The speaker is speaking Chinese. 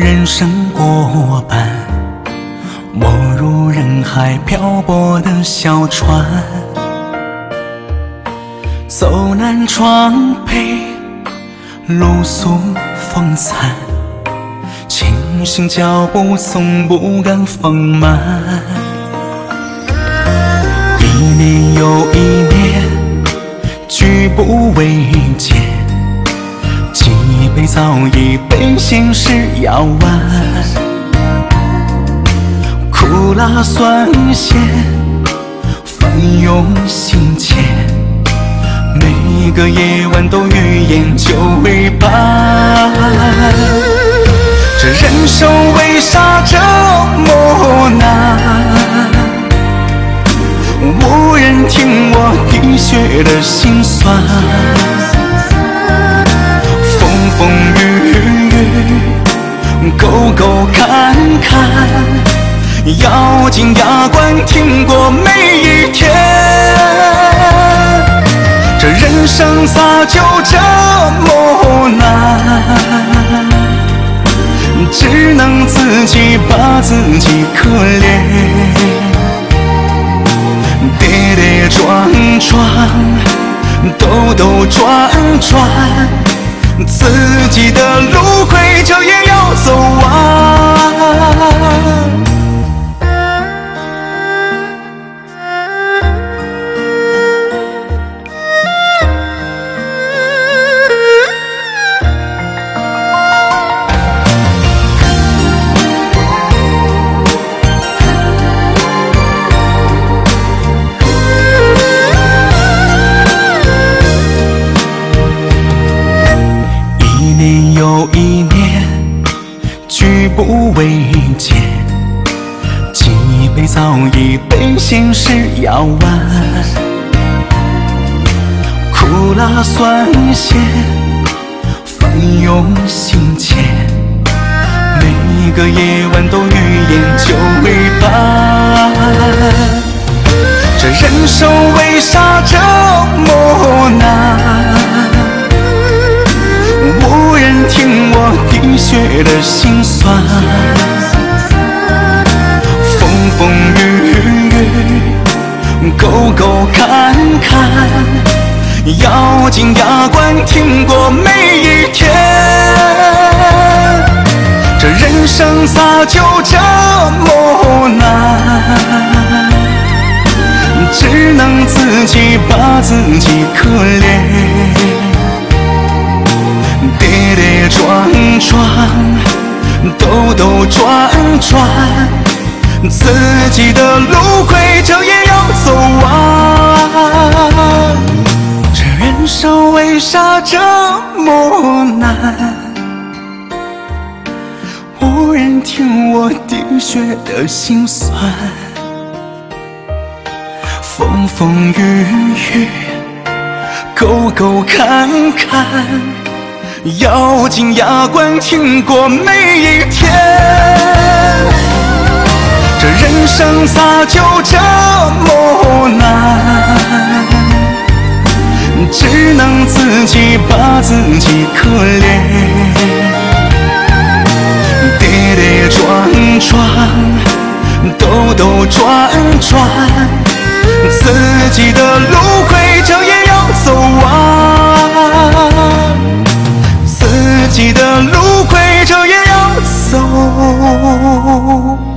人生过半，我如人海漂泊的小船，走南闯北，露宿风餐，轻行脚步从不敢放慢。一年又一年，举步维艰，几杯早已被现实摇完。苦辣酸咸，翻涌心间，每个夜晚都欲言就未半。这人生为啥这么难？无人听我滴血的心酸。风风雨雨，沟沟坎坎，咬紧牙关挺过每一天。这人生咋就这么难？只能自己把自己可怜，跌跌撞撞，兜兜转转，自己的路归就也要走完。又一年，举步维艰，几杯早已被现实摇完。苦辣酸咸，翻涌心间，每个夜晚都欲言就未半。这人生为啥这么难？无人听我滴血的心酸。风风雨雨，沟沟坎坎，咬紧牙关挺过每一天。这人生咋就这么难？只能自己把自己可怜，跌跌撞撞，兜兜转转，自己的路归就也要走完。这人生为啥这么难？无人听我滴血的心酸。风风雨雨，沟沟坎坎，咬紧牙关挺过每一天。这人生咋就这么难？只能自己把自己可怜，跌跌撞撞，兜兜转转，自己的路归就也要走完。自己的路归就也要走。